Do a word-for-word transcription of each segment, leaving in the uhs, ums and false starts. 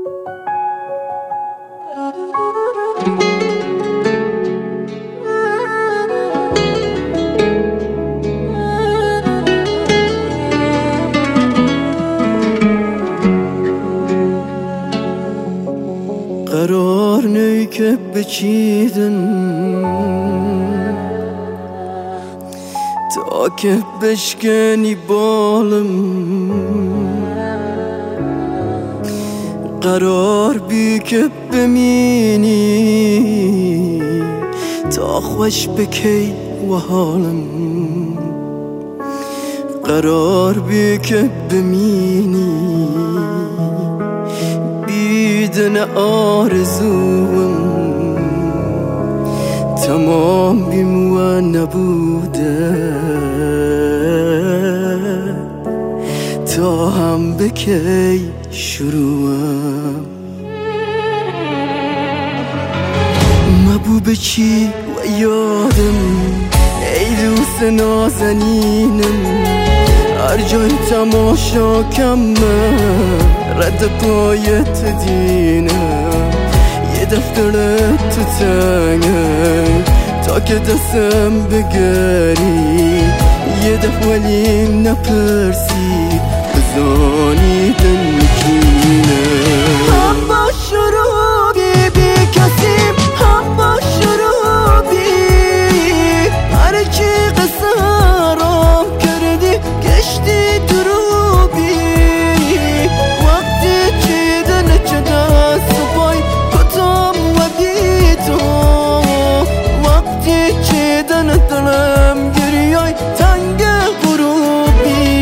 قرار نی که بچیدن تا که بشکنی بالم، قرار بی که بمینی تا خوش بکی و حالم، قرار بی که بمینی بیدن آرزوم تمام بیم و نبوده تا هم بکی شروعم. مبو چی و یادم ای دوست نازنینم، هر جای تماشا کمه رد پایت دینم، یه دفتر تو تنگه تا که دستم بگری، یه دفعه ولیم نپرسی بزانی دن میکنه. هم با شروعی بی کسیم، هم با شروعی هر چی قصه رام کردی گشتی دروبی، وقتی چیدن چه دست و پای کتام و بی تو، وقتی چیدن دلم گریای تنگ غروبی.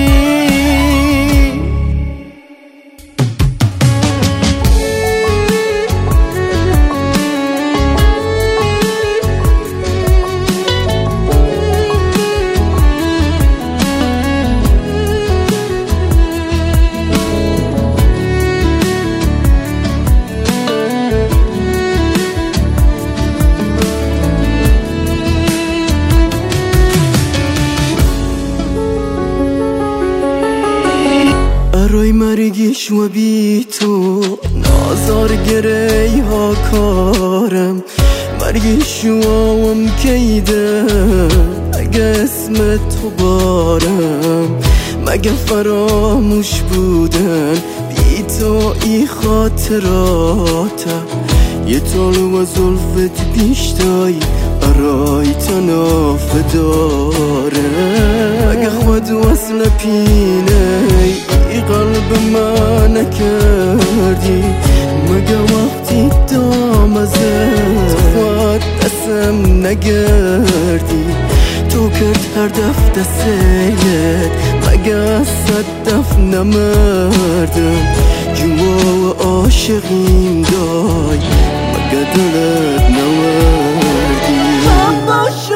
برای مرگیش و بی تو نازار گری ها کارم، مرگیش و آوام کیده اگه اسم تو بارم، مگه فراموش بودن بی تو ای خاطراته، یه طالو و زلفت بیشتایی برای تنافه داره، مگه خود وصل پینه ای قلب من نکردی، مگه وقتی دام ازت خود دستم نگردی، تو کرد هر دفت سیلت مگه از صدف نمردم، جوا و عاشقیم دای مگه دلت نوردی.